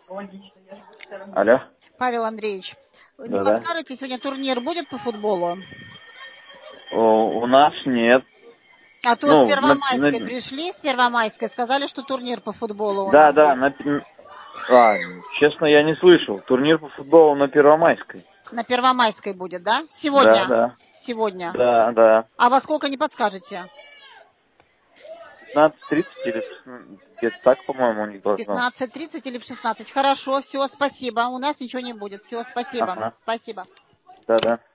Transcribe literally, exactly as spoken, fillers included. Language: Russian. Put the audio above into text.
Алло. Павел Андреевич, не Да-да. подскажете, сегодня турнир будет по футболу? О, у нас нет. А то с Ну, на, Первомайской на- пришли, с Первомайской, сказали, что турнир по футболу у да, нас да, будет. на, а, честно, я не слышал. Турнир по футболу на Первомайской. На Первомайской будет, да? Да, Сегодня? да. Сегодня. Да, да. А во сколько не подскажете? пятнадцать тридцать или шестнадцать, где-то так, по-моему, у них должно. пятнадцать тридцать или в шестнадцать? Хорошо, все, спасибо. У нас ничего не будет. Все, спасибо. Ага. Спасибо. Да, да.